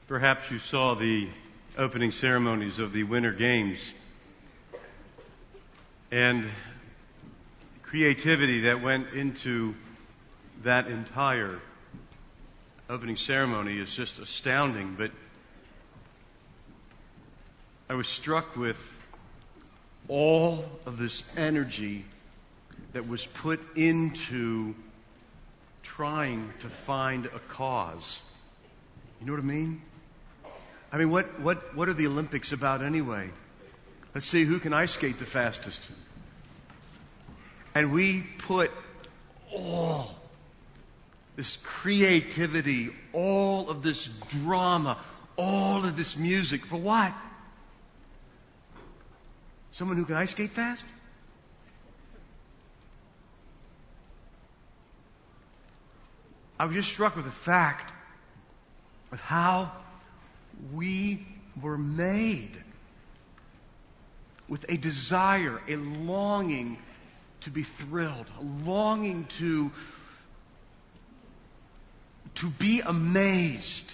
Perhaps you saw the opening ceremonies of the Winter Games and creativity that went into that entire opening ceremony is just astounding. But I was struck with all of this energy that was put into trying to find a cause. You know what I mean? I mean, what are the Olympics about anyway? Let's see who can ice skate the fastest. And we put all this creativity, all of this drama, all of this music for what? Someone who can ice skate fast? I was just struck with the fact of how we were made with a desire, a longing to be thrilled, a longing to be amazed.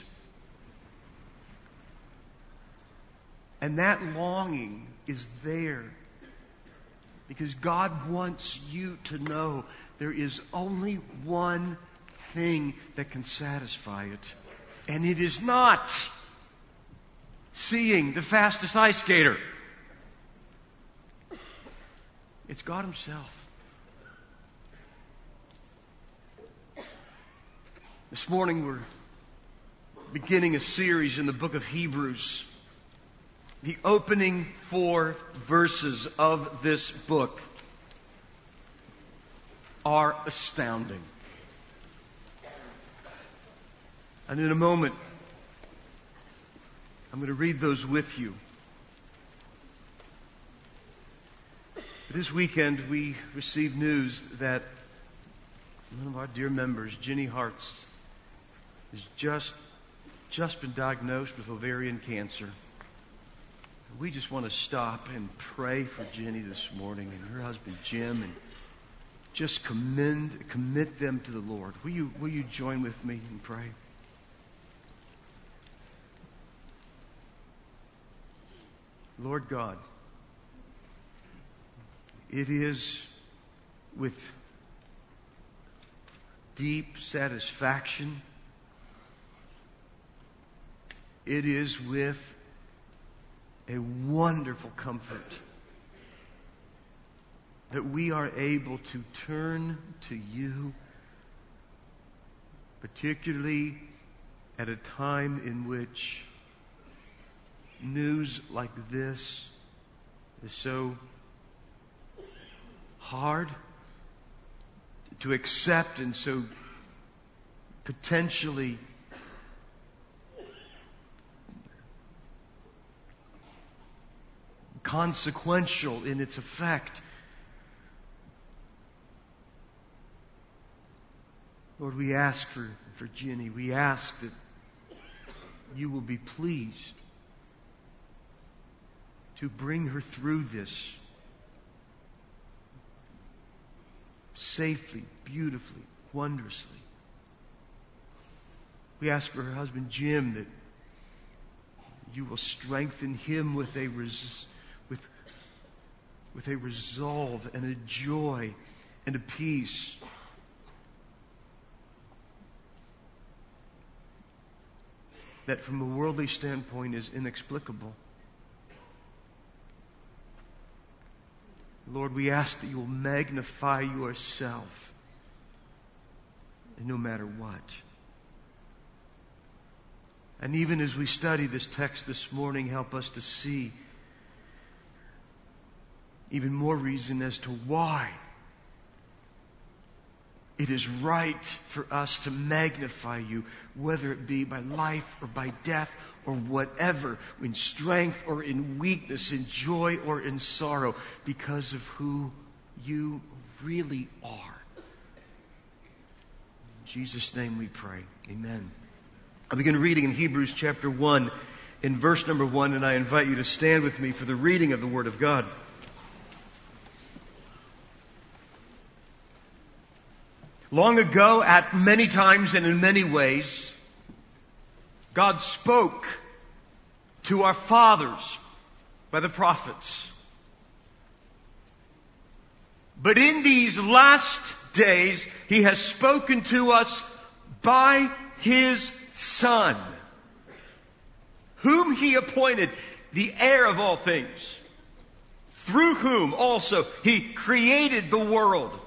And that longing is there because God wants you to know there is only one thing that can satisfy it. And it is not seeing the fastest ice skater. It's God Himself. This morning we're beginning a series in the book of Hebrews. The opening 4 verses of this book are astounding. And in a moment, I'm going to read those with you. This weekend, we received news that one of our dear members, Jenny Hartz, has just been diagnosed with ovarian cancer. We just want to stop and pray for Jenny this morning and her husband Jim, and just commit them to the Lord. Will you join with me and pray? Lord God, it is with deep satisfaction, it is with a wonderful comfort that we are able to turn to You, particularly at a time in which news like this is so hard to accept and so potentially consequential in its effect. Lord, we ask for Jenny. We ask that You will be pleased to bring her through this safely, beautifully, wondrously. We ask for her husband Jim that You will strengthen him with a resolve and a joy and a peace that from a worldly standpoint is inexplicable. Lord, we ask that You will magnify Yourself, and no matter what. And even as we study this text this morning, help us to see even more reason as to why it is right for us to magnify You, whether it be by life or by death or whatever, in strength or in weakness, in joy or in sorrow, because of who You really are. In Jesus' name we pray. Amen. I begin reading in Hebrews chapter 1 in verse number 1, and I invite you to stand with me for the reading of the Word of God. Long ago, at many times and in many ways, God spoke to our fathers by the prophets. But in these last days, He has spoken to us by His Son, whom He appointed the heir of all things, through whom also He created the world.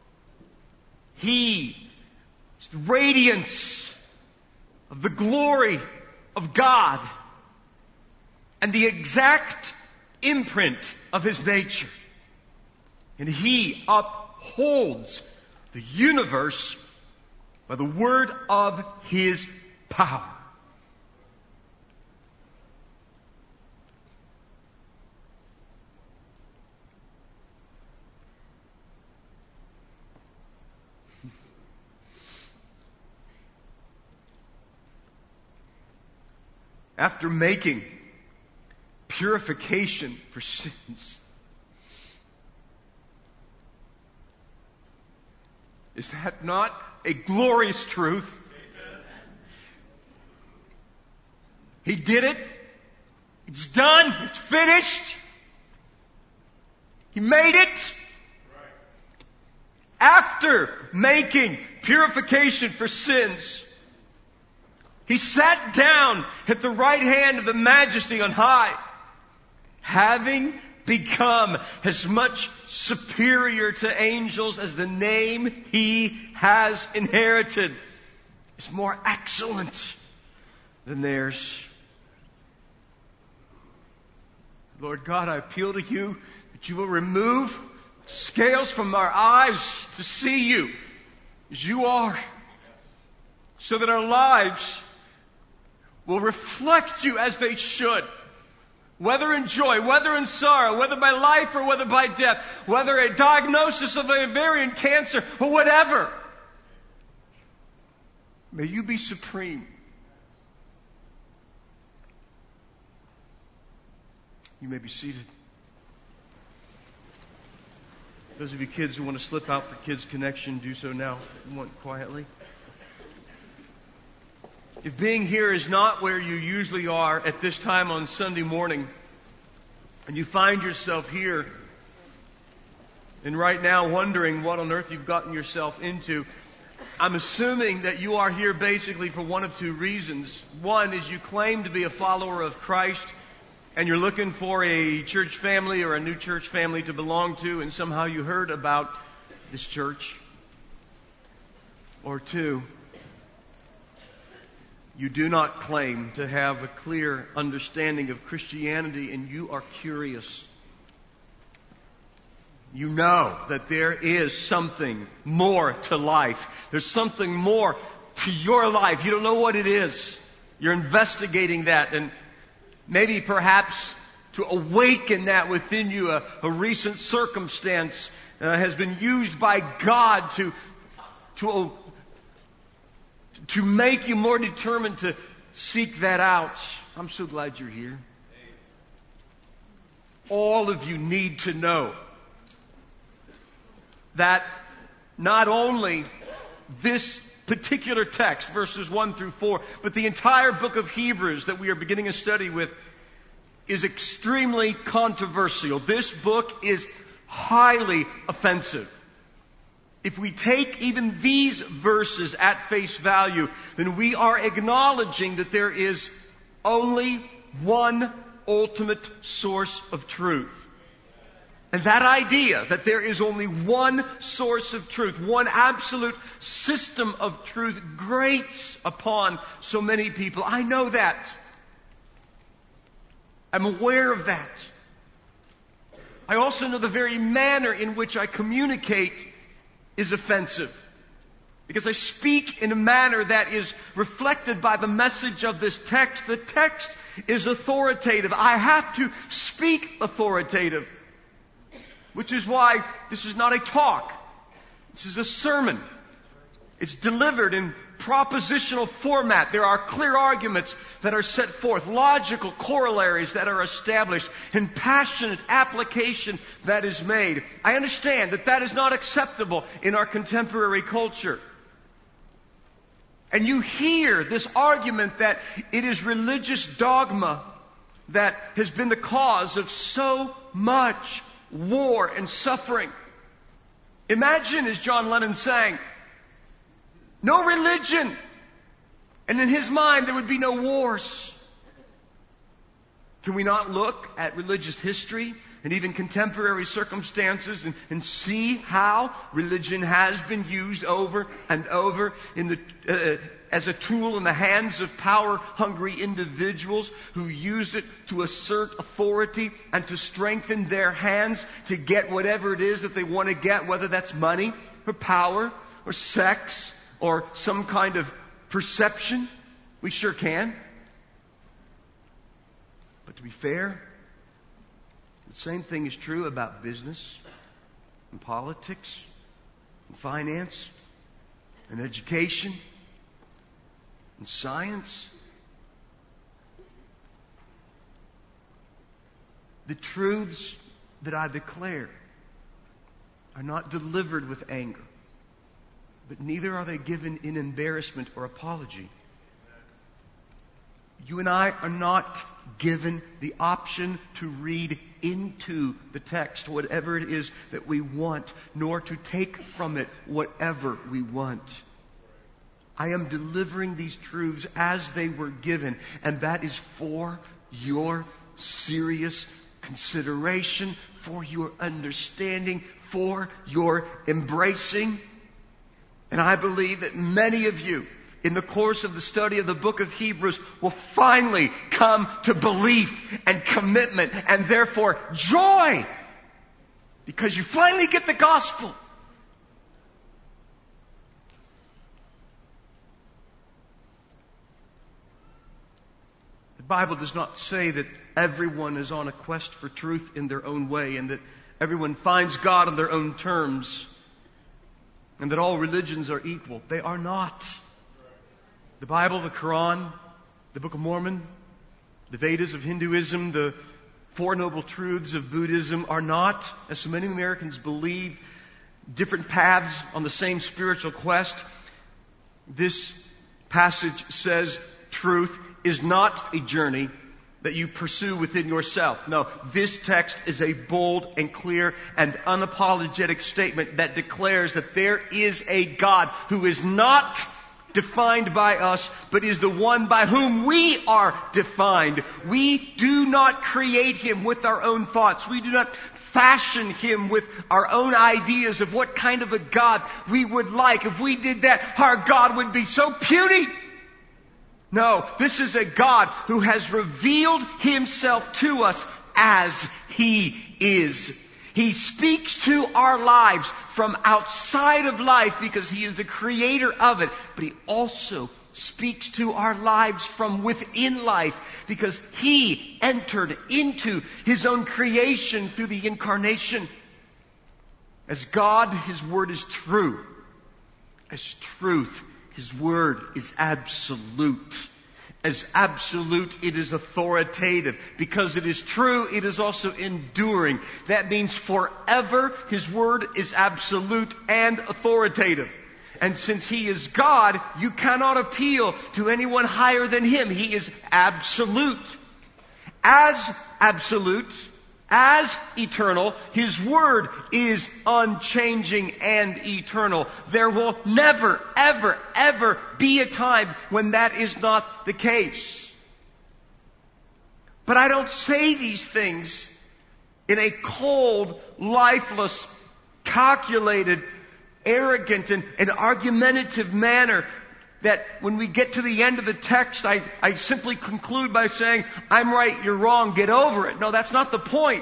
He is the radiance of the glory of God and the exact imprint of His nature. And He upholds the universe by the word of His power. After making purification for sins, is that not a glorious truth? He did it. It's done. It's finished. He made it. After making purification for sins, He sat down at the right hand of the Majesty on high, having become as much superior to angels as the name He has inherited is more excellent than theirs. Lord God, I appeal to You that You will remove scales from our eyes to see You as You are, so that our lives will reflect You as they should. Whether in joy, whether in sorrow, whether by life or whether by death, whether a diagnosis of ovarian cancer or whatever. May You be supreme. You may be seated. Those of you kids who want to slip out for Kids Connection, do so now. If you want, quietly. If being here is not where you usually are at this time on Sunday morning, and you find yourself here, and right now wondering what on earth you've gotten yourself into, I'm assuming that you are here basically for one of two reasons. One is you claim to be a follower of Christ, and you're looking for a church family or a new church family to belong to, and somehow you heard about this church. Or two, you do not claim to have a clear understanding of Christianity, and you are curious. You know that there is something more to life. There's something more to your life. You don't know what it is. You're investigating that, and maybe perhaps to awaken that within you, a recent circumstance has been used by God to make you more determined to seek that out. I'm so glad you're here. All of you need to know that not only this particular text, verses 1 through 4, but the entire book of Hebrews that we are beginning a study with is extremely controversial. This book is highly offensive. If we take even these verses at face value, then we are acknowledging that there is only one ultimate source of truth. And that idea that there is only one source of truth, one absolute system of truth, grates upon so many people. I know that. I'm aware of that. I also know the very manner in which I communicate is offensive, because I speak in a manner that is reflected by the message of this text. The text is authoritative. I have to speak authoritative, which is why this is not a talk. This is a sermon. It's delivered in propositional format. There are clear arguments that are set forth, logical corollaries that are established, and passionate application that is made. I understand that that is not acceptable in our contemporary culture. And you hear this argument that it is religious dogma that has been the cause of so much war and suffering. Imagine, as John Lennon sang, no religion. And in his mind, there would be no wars. Can we not look at religious history and even contemporary circumstances and see how religion has been used over and over as a tool in the hands of power-hungry individuals who use it to assert authority and to strengthen their hands to get whatever it is that they want to get, whether that's money or power or sex or some kind of perception? We sure can. But to be fair, the same thing is true about business and politics and finance and education and science. The truths that I declare are not delivered with anger, but neither are they given in embarrassment or apology. You and I are not given the option to read into the text whatever it is that we want, nor to take from it whatever we want. I am delivering these truths as they were given, and that is for your serious consideration, for your understanding, for your embracing. And I believe that many of you, in the course of the study of the book of Hebrews, will finally come to belief and commitment and therefore joy, because you finally get the gospel. The Bible does not say that everyone is on a quest for truth in their own way and that everyone finds God on their own terms and that all religions are equal. They are not. The Bible, the Quran, the Book of Mormon, the Vedas of Hinduism, the Four Noble Truths of Buddhism are not, as so many Americans believe, different paths on the same spiritual quest. This passage says truth is not a journey that you pursue within yourself. No, this text is a bold and clear and unapologetic statement that declares that there is a God who is not defined by us, but is the one by whom we are defined. We do not create Him with our own thoughts. We do not fashion Him with our own ideas of what kind of a God we would like. If we did that, our God would be so puny. No, this is a God who has revealed Himself to us as He is. He speaks to our lives from outside of life because He is the creator of it. But He also speaks to our lives from within life because He entered into His own creation through the incarnation. As God, His Word is true. As truth, His Word is absolute. As absolute, it is authoritative. Because it is true, it is also enduring. That means forever, His Word is absolute and authoritative. And since He is God, you cannot appeal to anyone higher than Him. He is absolute. As absolute, as eternal, His Word is unchanging and eternal. There will never, ever, ever be a time when that is not the case. But I don't say these things in a cold, lifeless, calculated, arrogant, and argumentative manner that when we get to the end of the text, I simply conclude by saying, I'm right, you're wrong, get over it. No, that's not the point.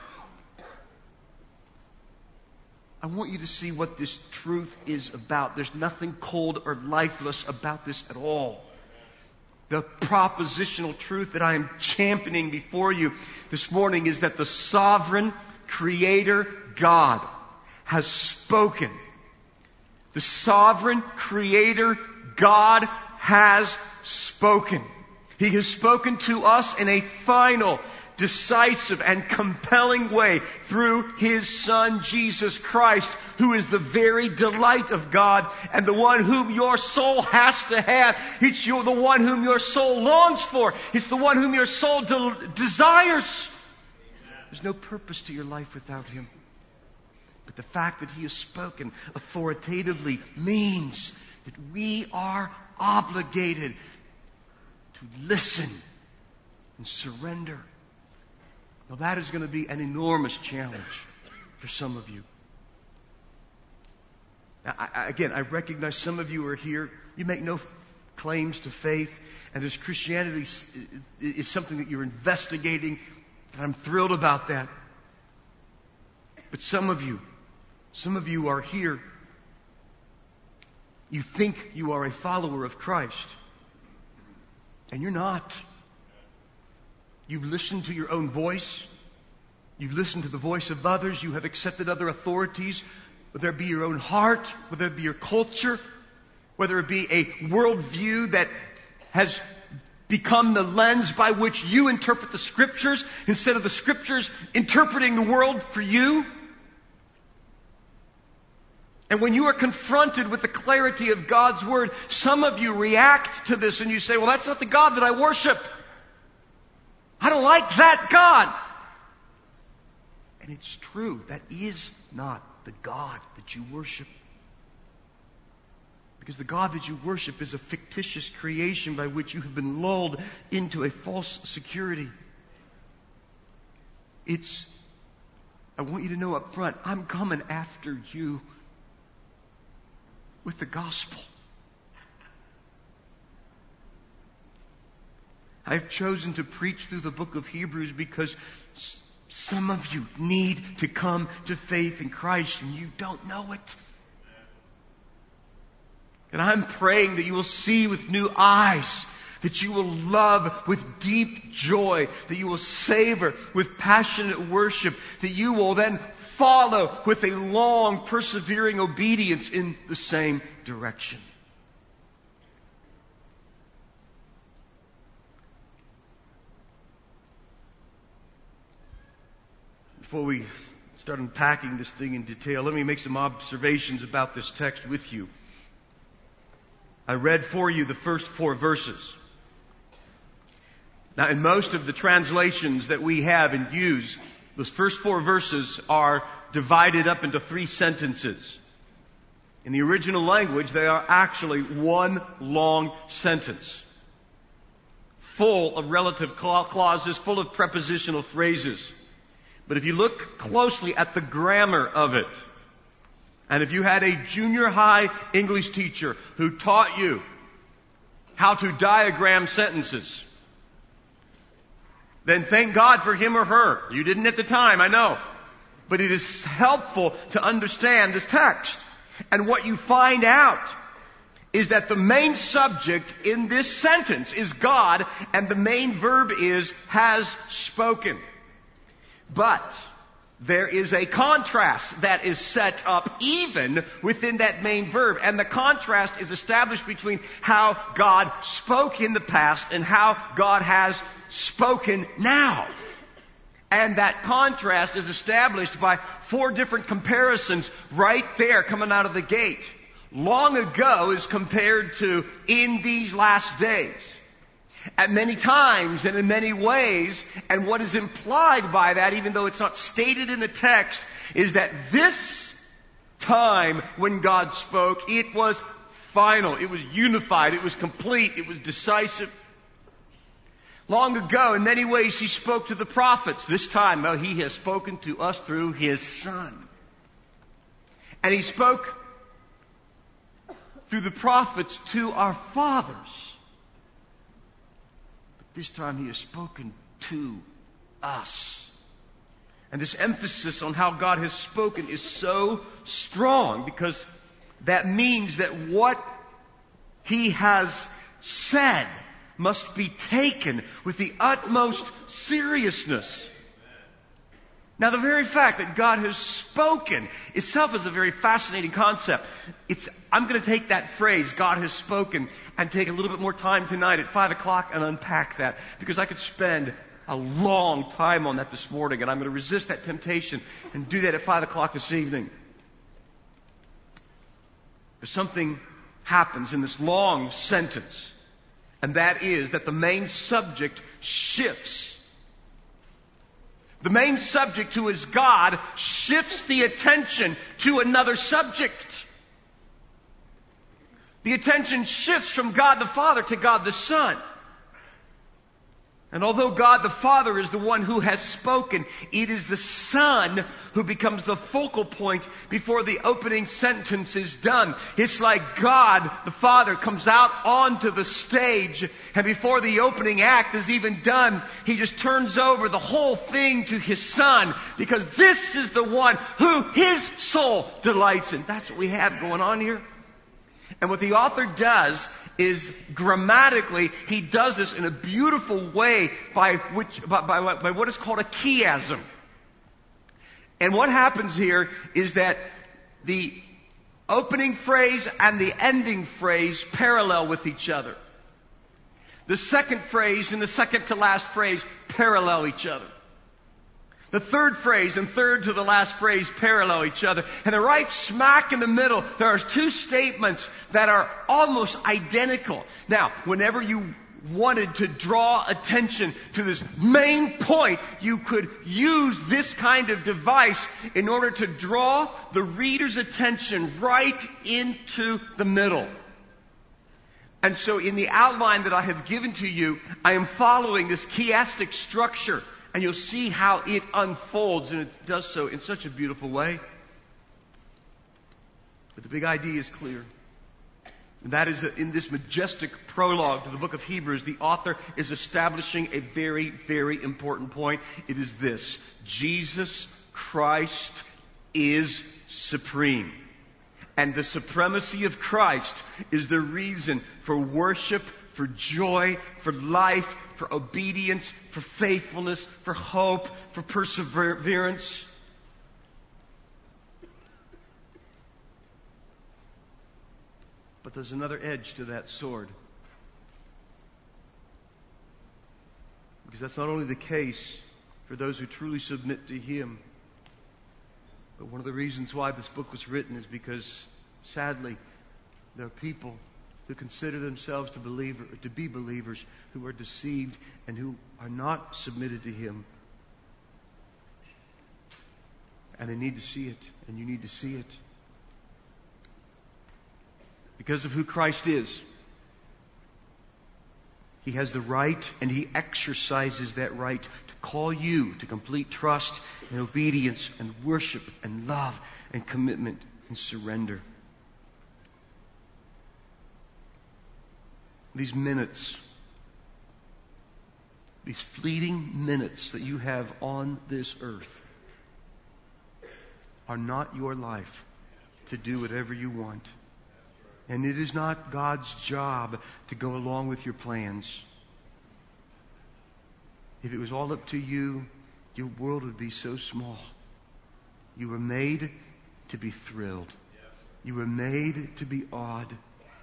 I want you to see what this truth is about. There's nothing cold or lifeless about this at all. The propositional truth that I am championing before you this morning is that the sovereign Creator God has spoken. The sovereign Creator God has spoken. He has spoken to us in a final, decisive, and compelling way through His Son, Jesus Christ, who is the very delight of God and the one whom your soul has to have. It's the one whom your soul longs for. It's the one whom your soul desires. There's no purpose to your life without Him. But the fact that He has spoken authoritatively means that we are obligated to listen and surrender. Now that is going to be an enormous challenge for some of you. Now, I recognize some of you are here. You make no claims to faith, and as Christianity is something that you're investigating, and I'm thrilled about that. But some of you are here. You think you are a follower of Christ, and you're not. You've listened to your own voice. You've listened to the voice of others. You have accepted other authorities, whether it be your own heart, whether it be your culture, whether it be a worldview that has become the lens by which you interpret the Scriptures instead of the Scriptures interpreting the world for you. And when you are confronted with the clarity of God's Word, some of you react to this and you say, well, that's not the God that I worship. I don't like that God. And it's true. That is not the God that you worship. Because the God that you worship is a fictitious creation by which you have been lulled into a false security. I want you to know up front, I'm coming after you with the gospel. I've chosen to preach through the book of Hebrews because some of you need to come to faith in Christ and you don't know it. And I'm praying that you will see with new eyes, that you will love with deep joy, that you will savor with passionate worship, that you will then follow with a long, persevering obedience in the same direction. Before we start unpacking this thing in detail, let me make some observations about this text with you. I read for you the first 4 verses. Now, in most of the translations that we have and use, those first 4 verses are divided up into 3 sentences. In the original language, they are actually one long sentence, full of relative clauses, full of prepositional phrases. But if you look closely at the grammar of it, and if you had a junior high English teacher who taught you how to diagram sentences, then thank God for him or her. You didn't at the time, I know. But it is helpful to understand this text. And what you find out is that the main subject in this sentence is God, and the main verb is has spoken. But there is a contrast that is set up even within that main verb. And the contrast is established between how God spoke in the past and how God has spoken now. And that contrast is established by 4 different comparisons right there coming out of the gate. Long ago is compared to in these last days. At many times and in many ways, and what is implied by that, even though it's not stated in the text, is that this time when God spoke, it was final, it was unified, it was complete, it was decisive. Long ago, in many ways, He spoke to the prophets. This time, well, He has spoken to us through His Son. And He spoke through the prophets to our fathers. This time He has spoken to us. And this emphasis on how God has spoken is so strong because that means that what He has said must be taken with the utmost seriousness. Now, the very fact that God has spoken itself is a very fascinating concept. I'm going to take that phrase, God has spoken, and take a little bit more time tonight at 5 o'clock and unpack that, because I could spend a long time on that this morning, and I'm going to resist that temptation and do that at 5 o'clock this evening. But something happens in this long sentence, and that is that the main subject shifts. The main subject, who is God, shifts the attention to another subject. The attention shifts from God the Father to God the Son. And although God the Father is the one who has spoken, it is the Son who becomes the focal point before the opening sentence is done. It's like God the Father comes out onto the stage, and before the opening act is even done, He just turns over the whole thing to His Son, because this is the one who His soul delights in. That's what we have going on here. And what the author does is, grammatically, he does this in a beautiful way by what is called a chiasm. And what happens here is that the opening phrase and the ending phrase parallel with each other. The second phrase and the second to last phrase parallel each other. The third phrase and third to the last phrase parallel each other. And then right smack in the middle, there are two statements that are almost identical. Now, whenever you wanted to draw attention to this main point, you could use this kind of device in order to draw the reader's attention right into the middle. And so in the outline that I have given to you, I am following this chiastic structure. And you'll see how it unfolds, and it does so in such a beautiful way. But the big idea is clear. And that is that in this majestic prologue to the book of Hebrews, the author is establishing a very, very important point. It is this: Jesus Christ is supreme. And the supremacy of Christ is the reason for worship, for joy, for life, for obedience, for faithfulness, for hope, for perseverance. But there's another edge to that sword. Because that's not only the case for those who truly submit to Him, but one of the reasons why this book was written is because, sadly, there are people who consider themselves to be believers who are deceived and who are not submitted to Him. And they need to see it, and you need to see it. Because of who Christ is, He has the right, and He exercises that right to call you to complete trust and obedience and worship and love and commitment and surrender. These minutes, these fleeting minutes that you have on this earth are not your life to do whatever you want. And it is not God's job to go along with your plans. If it was all up to you, your world would be so small. You were made to be thrilled. You were made to be awed.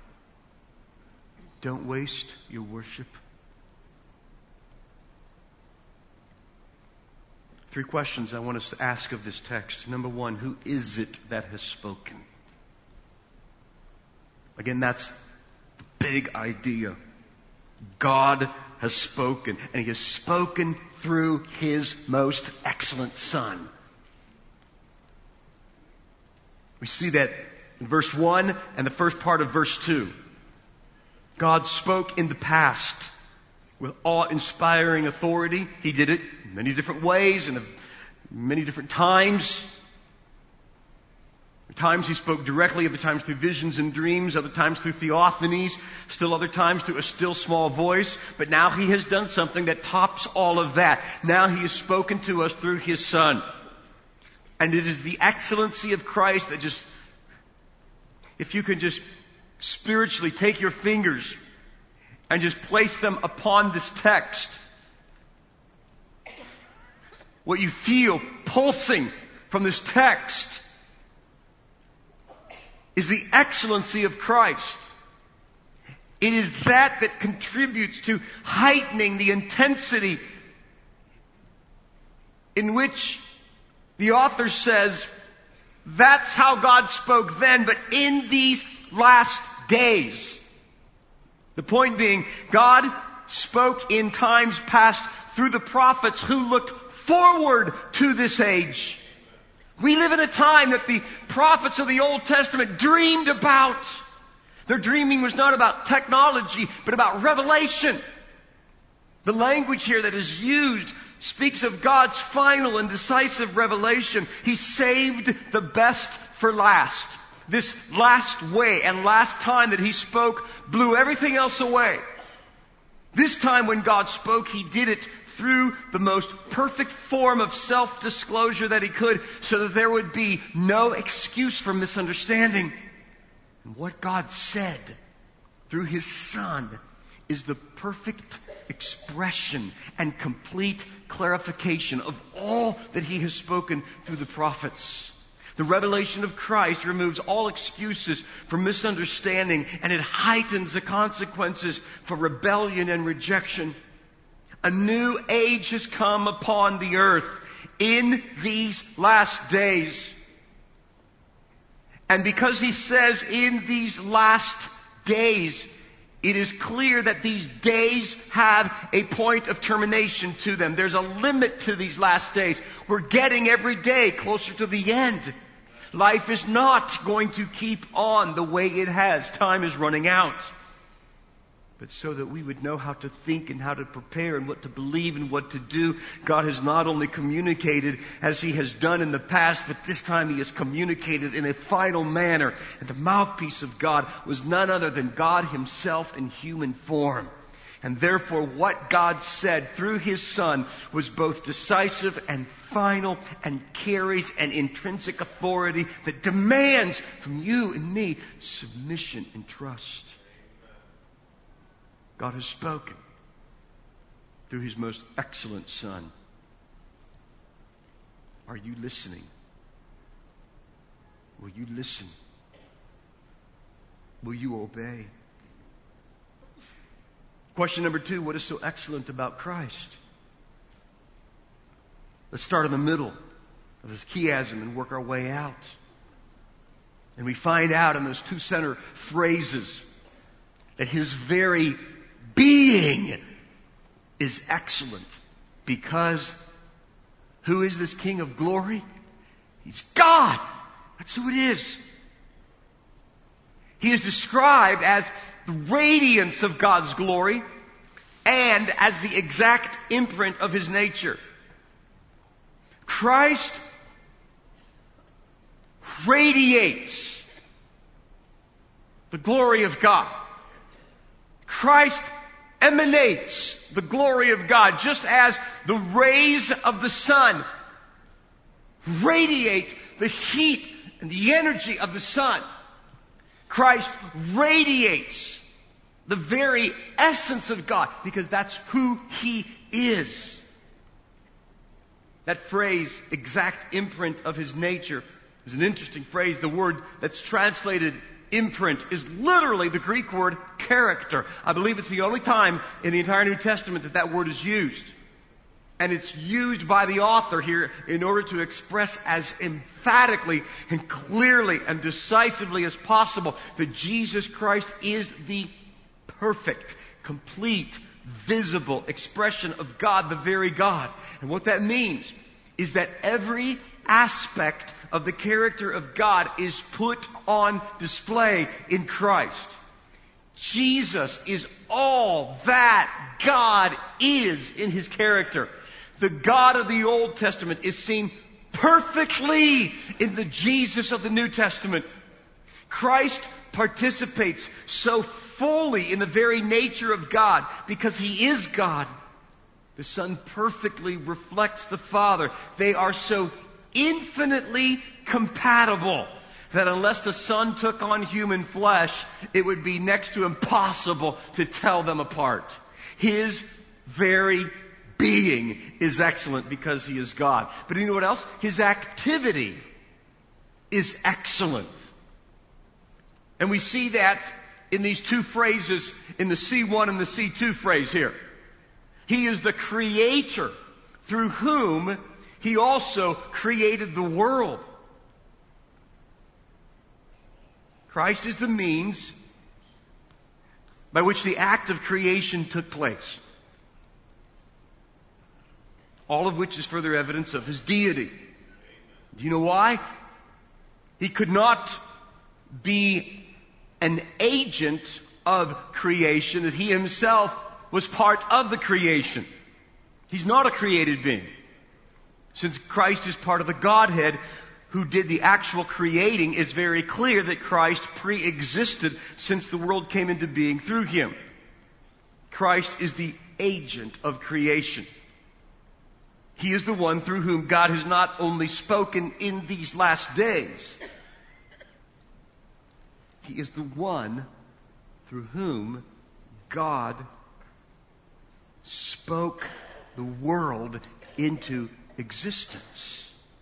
Don't waste your worship. 3 questions I want us to ask of this text. Number 1, who is it that has spoken? Again, that's the big idea. God has spoken, and He has spoken through His most excellent Son. We see that in verse 1 and the first part of verse 2. God spoke in the past with awe-inspiring authority. He did it in many different ways and many different times. At times He spoke directly, other times through visions and dreams, other times through theophanies, still other times through a still small voice. But now He has done something that tops all of that. Now He has spoken to us through His Son. And it is the excellency of Christ that just, if you can just spiritually take your fingers and just place them upon this text, what you feel pulsing from this text is the excellency of Christ. It is that contributes to heightening the intensity in which the author says, that's how God spoke then, but in these last days. The point being, God spoke in times past through the prophets who looked forward to this age. We live in a time that the prophets of the Old Testament dreamed about. Their dreaming was not about technology, but about revelation. The language here that is used speaks of God's final and decisive revelation. He saved the best for last. This last way and last time that He spoke blew everything else away. This time when God spoke, He did it through the most perfect form of self-disclosure that He could, so that there would be no excuse for misunderstanding. And what God said through His Son is the perfect expression and complete clarification of all that He has spoken through the prophets. The revelation of Christ removes all excuses for misunderstanding, and it heightens the consequences for rebellion and rejection. A new age has come upon the earth in these last days. And because He says in these last days, it is clear that these days have a point of termination to them. There's a limit to these last days. We're getting every day closer to the end. Life is not going to keep on the way it has. Time is running out. But so that we would know how to think and how to prepare and what to believe and what to do, God has not only communicated as He has done in the past, but this time He has communicated in a final manner. And the mouthpiece of God was none other than God Himself in human form. And therefore what God said through His Son was both decisive and final and carries an intrinsic authority that demands from you and me submission and trust. God has spoken through His most excellent Son. Are you listening? Will you listen? Will you obey? Question number 2, what is so excellent about Christ? Let's start in the middle of this chiasm and work our way out. And we find out in those 2 center phrases that His very being is excellent. Because who is this King of glory? He's God. That's who it is. He is described as the radiance of God's glory and as the exact imprint of His nature. Christ radiates the glory of God. Christ emanates the glory of God, just as the rays of the sun radiate the heat and the energy of the sun. Christ radiates the very essence of God, because that's who He is. That phrase, exact imprint of His nature, is an interesting phrase. The word that's translated imprint is literally the Greek word character. I believe it's the only time in the entire New Testament that that word is used. And it's used by the author here in order to express as emphatically and clearly and decisively as possible that Jesus Christ is the perfect, complete, visible expression of God, the very God. And what that means is that every aspect of the character of God is put on display in Christ. Jesus is all that God is in His character. The God of the Old Testament is seen perfectly in the Jesus of the New Testament. Christ participates so fully in the very nature of God because He is God. The Son perfectly reflects the Father. They are so infinitely compatible that unless the Son took on human flesh, it would be next to impossible to tell them apart. His very being is excellent because He is God. But you know what else? His activity is excellent. And we see that in these two phrases, in the C1 and the C2 phrase here. He is the creator through whom He also created the world. Christ is the means by which the act of creation took place. All of which is further evidence of His deity. Do you know why? He could not be an agent of creation, that He Himself was part of the creation. He's not a created being. Since Christ is part of the Godhead who did the actual creating, it's very clear that Christ pre-existed since the world came into being through Him. Christ is the agent of creation. He is the one through whom God has not only spoken in these last days, He is the one through whom God spoke the world into existence.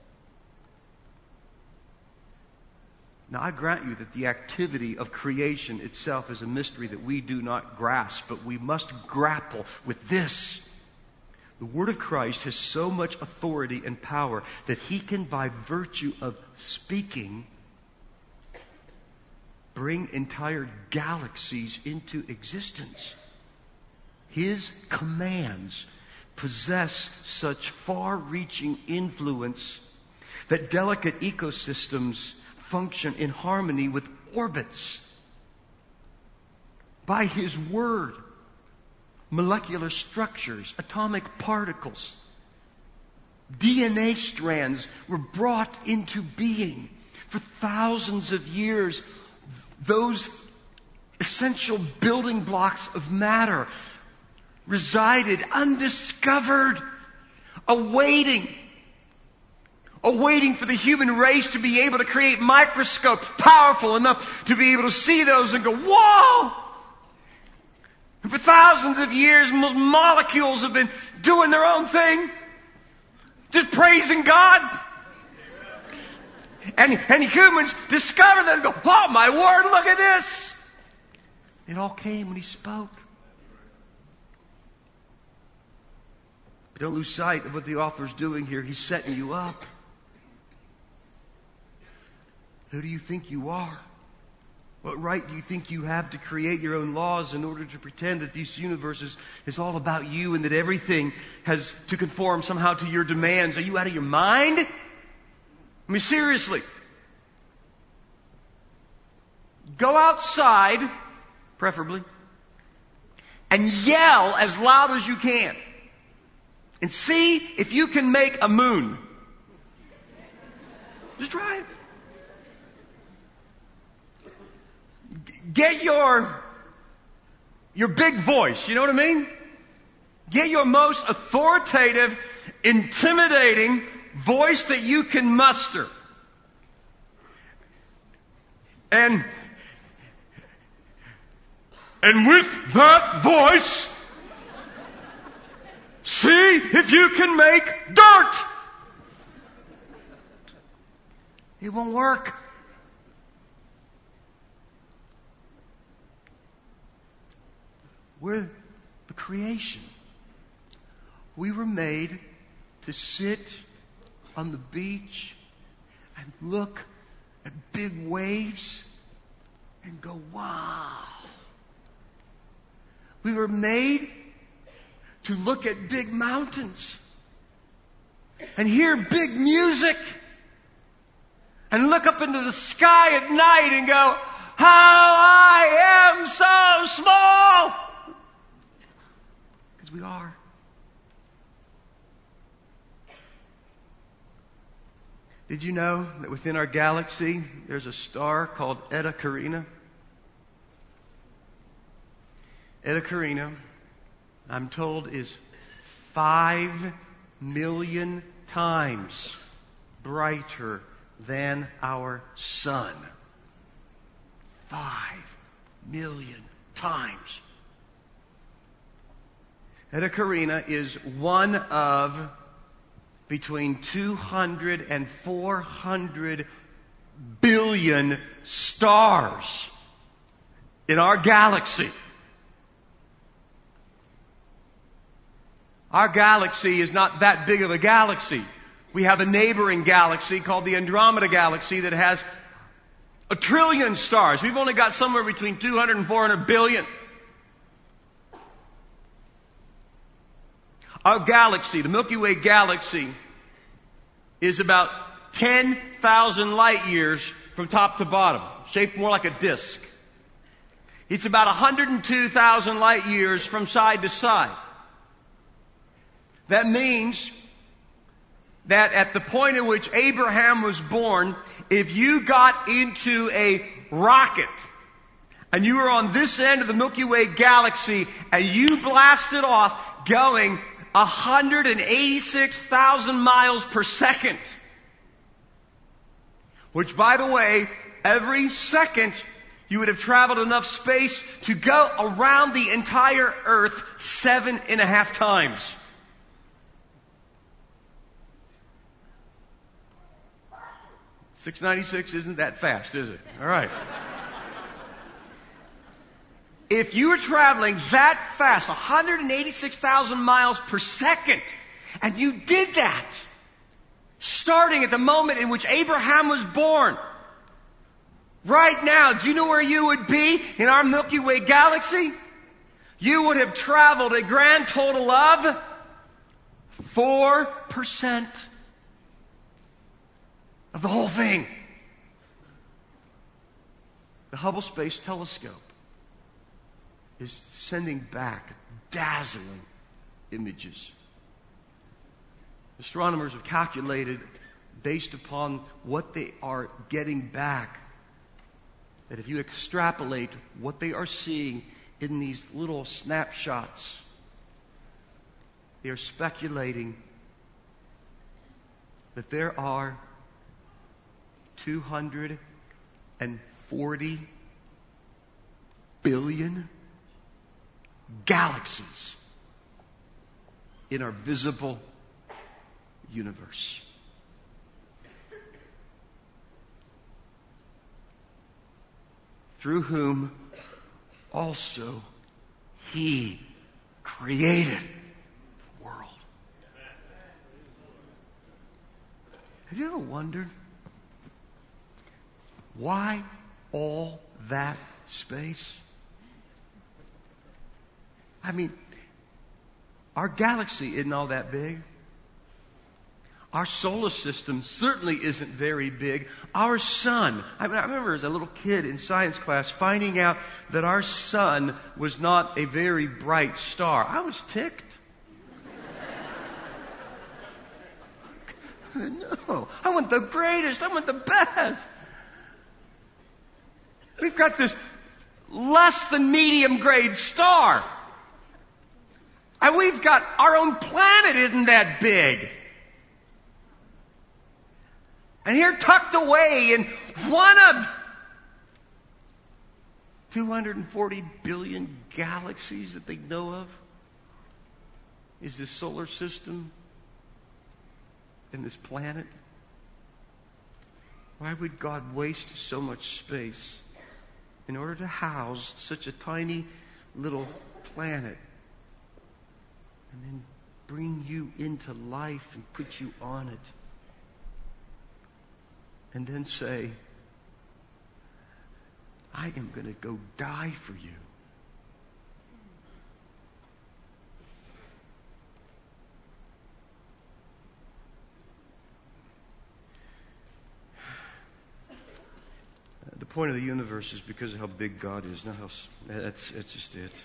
Now, I grant you that the activity of creation itself is a mystery that we do not grasp, but we must grapple with this. The Word of Christ has so much authority and power that He can, by virtue of speaking, bring entire galaxies into existence. His commands possess such far-reaching influence that delicate ecosystems function in harmony with orbits. By His Word, molecular structures, atomic particles, DNA strands were brought into being. For thousands of years, those essential building blocks of matter resided undiscovered, awaiting for the human race to be able to create microscopes powerful enough to be able to see those and go, whoa! And for thousands of years, most molecules have been doing their own thing, just praising God. And humans discover that and go, oh my word, look at this. It all came when He spoke. But don't lose sight of what the author's doing here. He's setting you up. Who do you think you are? What right do you think you have to create your own laws in order to pretend that this universe is all about you and that everything has to conform somehow to your demands? Are you out of your mind? I mean, seriously. Go outside, preferably, and yell as loud as you can. And see if you can make a moon. Just try it. Get your big voice, you know what I mean? Get your most authoritative, intimidating voice that you can muster. And with that voice, see if you can make dirt. It won't work. We're the creation. We were made to sit on the beach and look at big waves and go, wow. We were made to look at big mountains and hear big music and look up into the sky at night and go, how I am so small. Because we are. Did you know that within our galaxy there's a star called Eta Carina? Eta Carina, I'm told, is 5 million times brighter than our sun. 5 million times. Eta Carinae is one of between 200 and 400 billion stars in our galaxy. Our galaxy is not that big of a galaxy. We have a neighboring galaxy called the Andromeda Galaxy that has 1 trillion stars. We've only got somewhere between 200 and 400 billion. Our galaxy, the Milky Way galaxy, is about 10,000 light years from top to bottom, shaped more like a disk. It's about 102,000 light years from side to side. That means that at the point at which Abraham was born, if you got into a rocket and you were on this end of the Milky Way galaxy and you blasted off going 186,000 miles per second, which, by the way, every second you would have traveled enough space to go around the entire Earth 7.5 times. .696 isn't that fast, is it? All right. If you were traveling that fast, 186,000 miles per second, and you did that, starting at the moment in which Abraham was born, right now, do you know where you would be in our Milky Way galaxy? You would have traveled a grand total of 4% of the whole thing. The Hubble Space Telescope is sending back dazzling images. Astronomers have calculated, based upon what they are getting back, that if you extrapolate what they are seeing in these little snapshots, they are speculating that there are 240 billion galaxies in our visible universe. Through whom also He created the world. Have you ever wondered why all that space? I mean, our galaxy isn't all that big. Our solar system certainly isn't very big. Our sun, I remember as a little kid in science class finding out that our sun was not a very bright star. I was ticked. No, I want the greatest. I want the best. We've got this less than medium grade star. And we've got our own planet isn't that big. And here tucked away in one of 240 billion galaxies that they know of is this solar system and this planet. Why would God waste so much space in order to house such a tiny little planet and then bring you into life and put you on it? And then say, I am going to go die for you. The point of the universe is because of how big God is, not how. That's just it.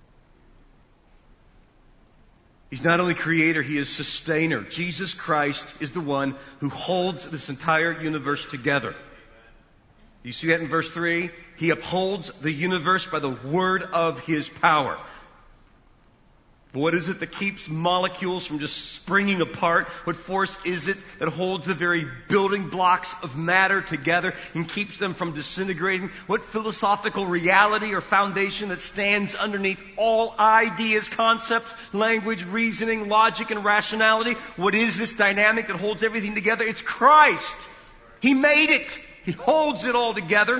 He's not only creator, He is sustainer. Jesus Christ is the one who holds this entire universe together. You see that in verse 3? He upholds the universe by the word of His power. What is it that keeps molecules from just springing apart? What force is it that holds the very building blocks of matter together and keeps them from disintegrating? What philosophical reality or foundation that stands underneath all ideas, concepts, language, reasoning, logic, and rationality? What is this dynamic that holds everything together? It's Christ. He made it. He holds it all together.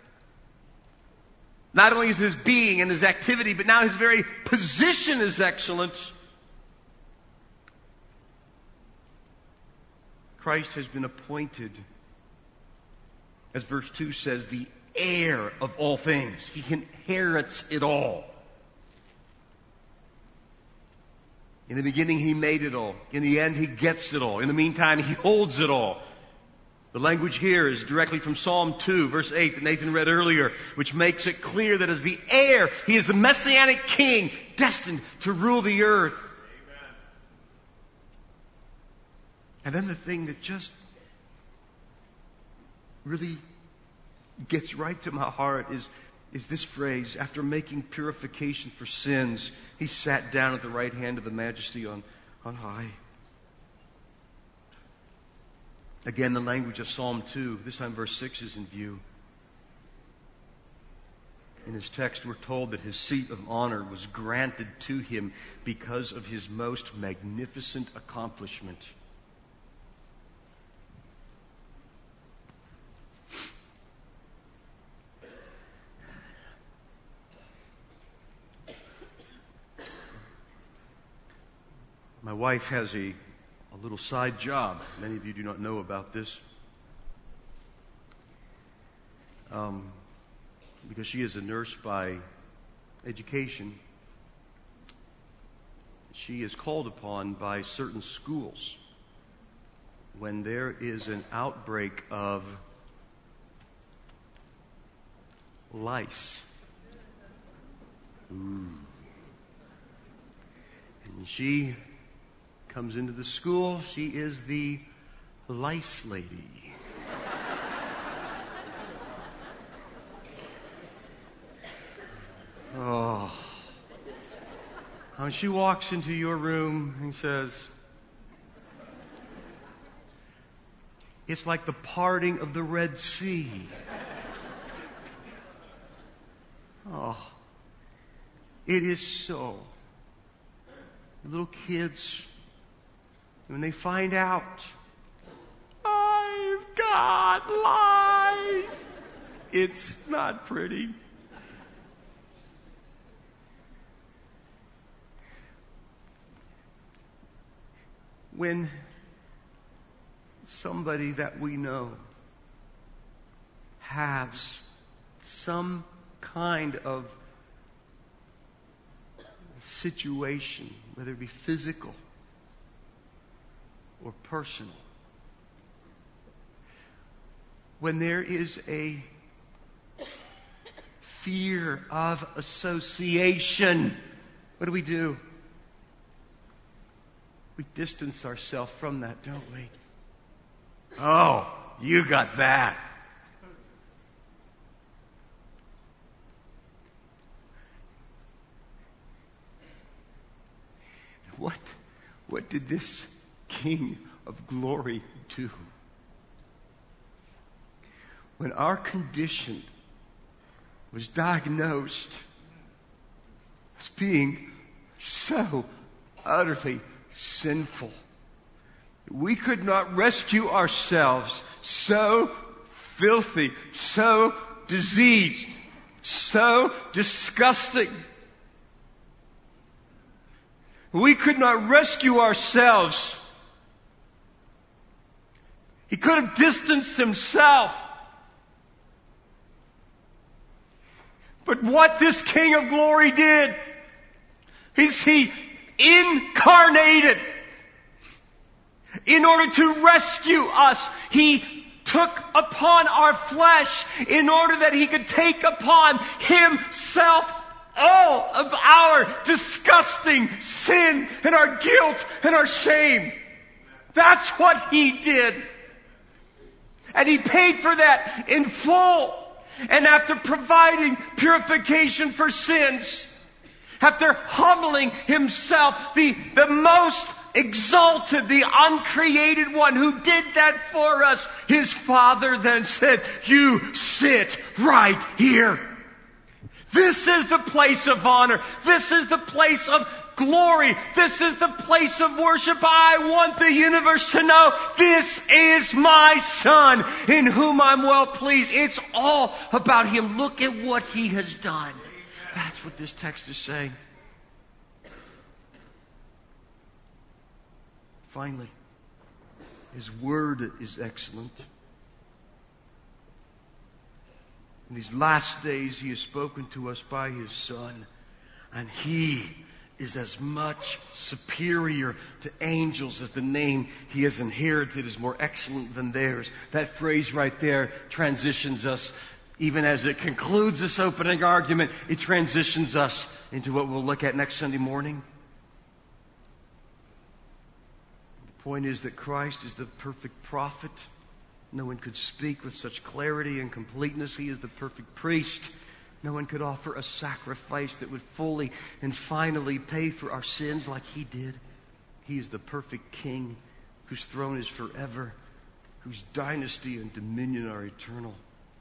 Not only is His being and His activity, but now His very position is excellent. Christ has been appointed, as verse 2 says, the heir of all things. He inherits it all. In the beginning, He made it all. In the end, He gets it all. In the meantime, He holds it all. The language here is directly from Psalm 2, verse 8 that Nathan read earlier, which makes it clear that as the heir, He is the Messianic King destined to rule the earth. Amen. And then the thing that just really gets right to my heart is this phrase, after making purification for sins, He sat down at the right hand of the Majesty on high. Again, the language of Psalm 2, this time verse 6 is in view. In this text, we're told that His seat of honor was granted to Him because of His most magnificent accomplishment. My wife has a little side job. Many of you do not know about this. Because she is a nurse by education, she is called upon by certain schools when there is an outbreak of lice. And she comes into the school. She is the lice lady. Oh. When she walks into your room and says, it's like the parting of the Red Sea. Oh. It is so. The little kids, when they find out, I've got lice, it's not pretty. When somebody that we know has some kind of situation, whether it be physical or personal, when there is a fear of association, what do? We distance ourselves from that, don't we? Oh, you got that. What did this King of Glory do? When our condition was diagnosed as being so utterly sinful, we could not rescue ourselves, so filthy, so diseased, so disgusting. We could not rescue ourselves. He could have distanced Himself. But what this King of Glory did is He incarnated in order to rescue us. He took upon our flesh in order that He could take upon Himself all of our disgusting sin and our guilt and our shame. That's what He did. And He paid for that in full. And after providing purification for sins, after humbling himself, the most exalted, the uncreated one who did that for us, his Father then said, "You sit right here. This is the place of honor. This is the place of glory. This is the place of worship. I want the universe to know this is my Son in whom I'm well pleased." It's all about Him. Look at what He has done. That's what this text is saying. Finally, His Word is excellent. In these last days, He has spoken to us by His Son, and He is as much superior to angels as the name He has inherited is more excellent than theirs. That phrase right there transitions us, even as it concludes this opening argument, it transitions us into what we'll look at next Sunday morning. The point is that Christ is the perfect prophet. No one could speak with such clarity and completeness. He is the perfect priest. No one could offer a sacrifice that would fully and finally pay for our sins like He did. He is the perfect King whose throne is forever, whose dynasty and dominion are eternal.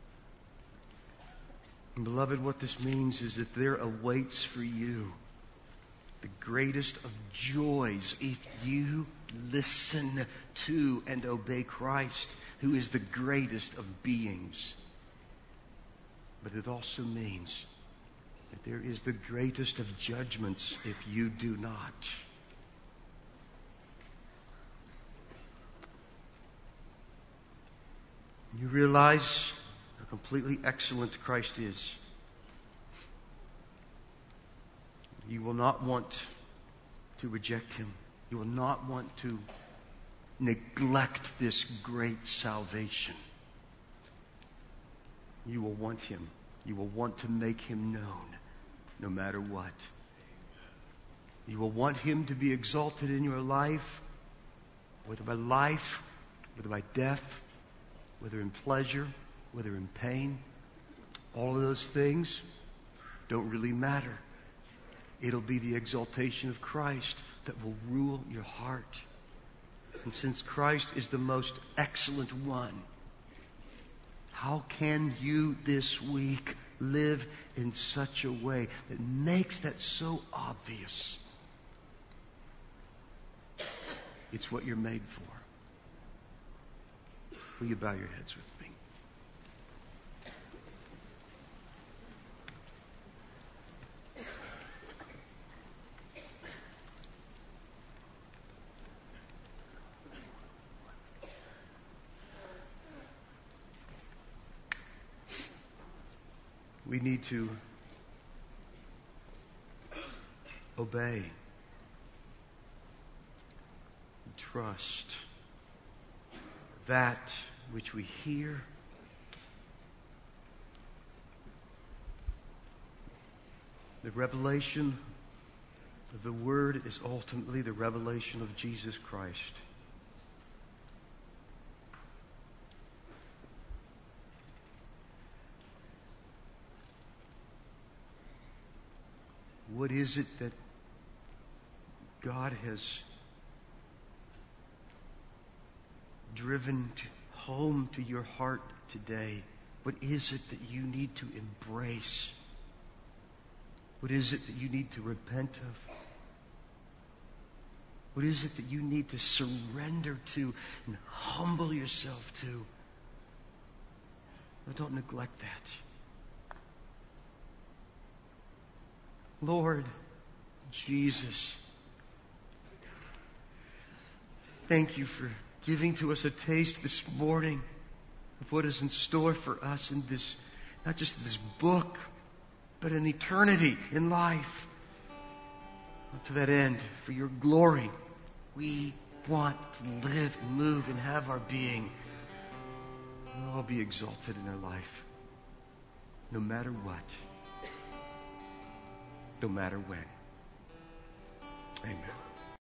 And beloved, what this means is that there awaits for you the greatest of joys if you listen to and obey Christ, who is the greatest of beings. But it also means that there is the greatest of judgments if you do not. You realize how completely excellent Christ is. You will not want to reject Him. You will not want to neglect this great salvation. You will want Him. You will want to make Him known no matter what. You will want Him to be exalted in your life, whether by life, whether by death, whether in pleasure, whether in pain. All of those things don't really matter. It'll be the exaltation of Christ that will rule your heart. And since Christ is the most excellent one, how can you this week live in such a way that makes that so obvious? It's what you're made for. Will you bow your heads with me? We need to obey, trust that which we hear. The revelation of the Word is ultimately the revelation of Jesus Christ. What is it that God has driven home to your heart today? What is it that you need to embrace? What is it that you need to repent of? What is it that you need to surrender to and humble yourself to? No, don't neglect that. Lord Jesus, thank You for giving to us a taste this morning of what is in store for us in this, not just this book, but in eternity, in life. And to that end, for Your glory, we want to live and move and have our being. We'll all be exalted in our life, no matter what. No matter when. Amen.